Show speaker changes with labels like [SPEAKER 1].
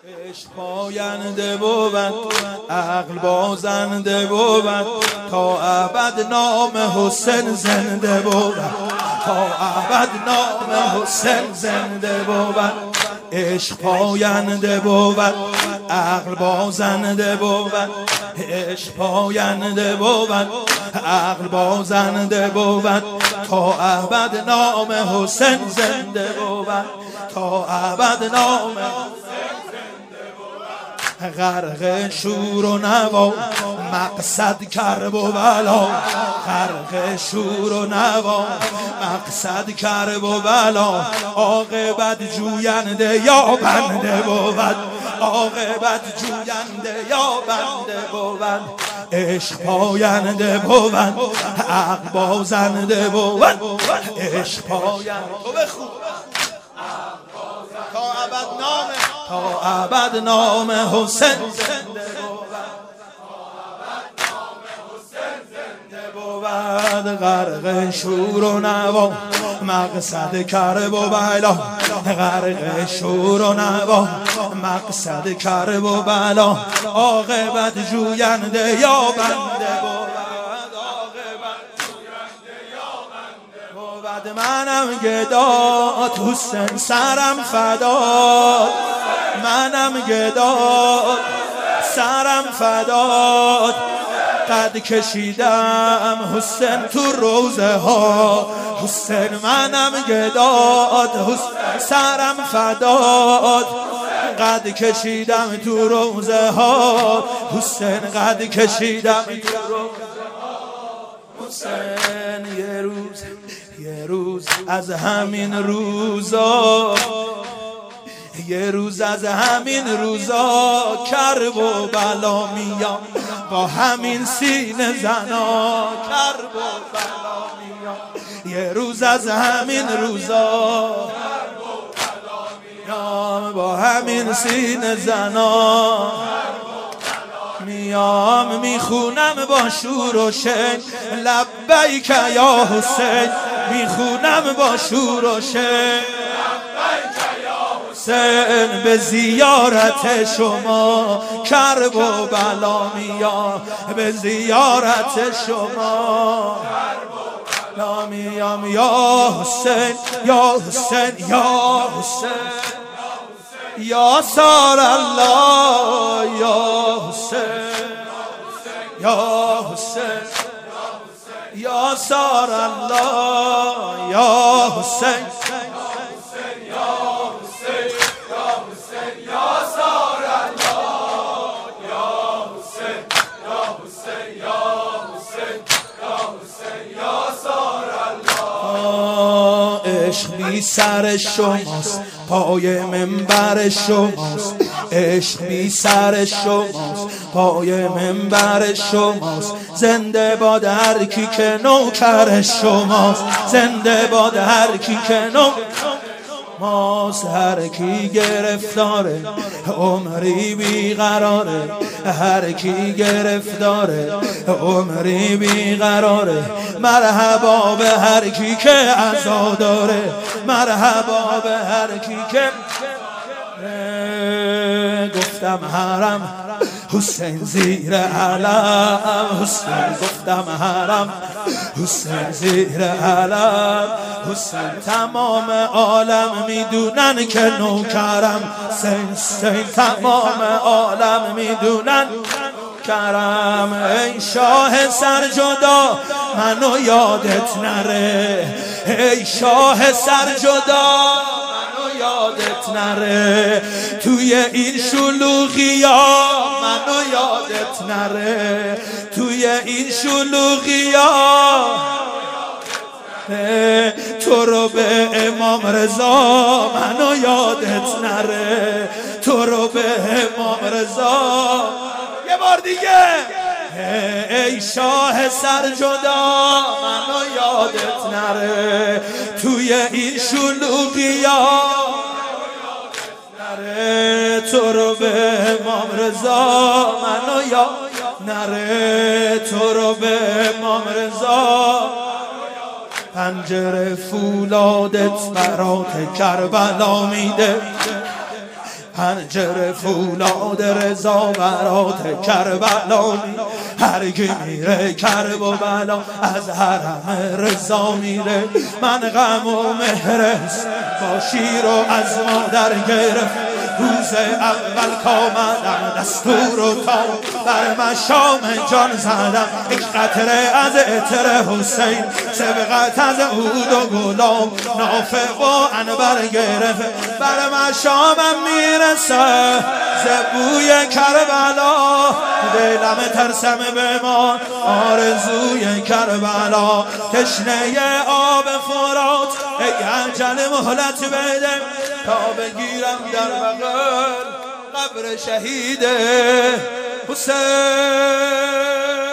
[SPEAKER 1] عشق پاینده بود، عقل بازنده بود، تا ابد نام حسین زنده بود، تا ابد نام حسین زنده بود. عشق پاینده بود، عقل بازنده بود، عشق پاینده بود، عقل بازنده بود، تا ابد نام حسین زنده بود، تا ابد نام غرق شور و نوا مقصد کرب و بلا، غرق شور و نوا مقصد کرب و بلا، عاقبت جوینده یا بنده بود، عاقبت جوینده یا بنده بود. عشق پاینده بود، عقل بازنده بود، عشق پاینده تا ابد نام، تا ابد نام حسین زنده بود، غرق شور و نوا مقصد کرب و بلا، غرق شور و نوا مقصد کرب و بلا، عاقبت جوینده یا بنده بود، منم گدا حسین سرم فداد، منم گدا سرم فداد، قد کشیدم حسین تو روزه ها، حسین منم گداد حسین سرم فداد، قد کشیدم تو روزه ها، حسین قد کشیدم تو روزه ها. حسین یه روز از همین روزا، یه روز از همین روزا کرب و بلا میام، با همین سینه زنا کرب و بلا میام، یه روز از همین روزا کرب و بلا میام، با همین سینه زنا میام، میخونم با شور و شن لبیک یا حسین، میخونم با شور و شن حسین، به زیارت شما کرب و بلا میام، به زیارت شما بلا میام، یا حسین یا حسین یا حسین یا سار الله، یا حسین یا حسین یا سار الله، یا حسین عشق بی سر شماست، پای منبر شماست، عشق بی سر شماست، پای منبر شماست، زنده باد هر کی که نوکر شماست، زنده باد هر کی که نوکر ماست، هر کی گرفتاره عمری بیقراره، هر کی گرفتاره عمری بیقراره، مرحبا به هر کی که عزا داره، مرحبا به هر کی که گفتم حرم حسین زیر علم، حسین گفتم حرم حسین زیر علم، حسین تمام عالم میدونن که نوکرم، حسین تمام عالم میدونن کرم، ای شاه سرجدا منو یادت نره، ای شاه سرجدا منو یادت نره، توی این شلوغیا منو یادت نره، توی این شلوغیا تو رو به امام رضا منو یادت نره، تو رو به امام رضا. یه بار دیگه ای شاه سرجدا منو یادت نره، توی این شلوغیا نره، تو رو به امام رضا منو یادت نره، تو رو به امام رضا. پنجره فولادت برات کربلا میده، حنجر فولاد رضا برات کربلا هر کی میره کرب و بلا از حرم رضا میره. من غم و مهرست با شیر و از مادر گرفت روز اول کامدم دستور و تا بر مشام جان زدم یک قطره از عطر حسین سبقت از عود و گلاب نافه و عنبر گرفت بر مشامم میرسه زبوی کربلا دلم ترسم بمان آرزوی کربلا تشنه آب فرات ای عجل مهلت بده تا بگیرم در بغل قبر شهید حسین.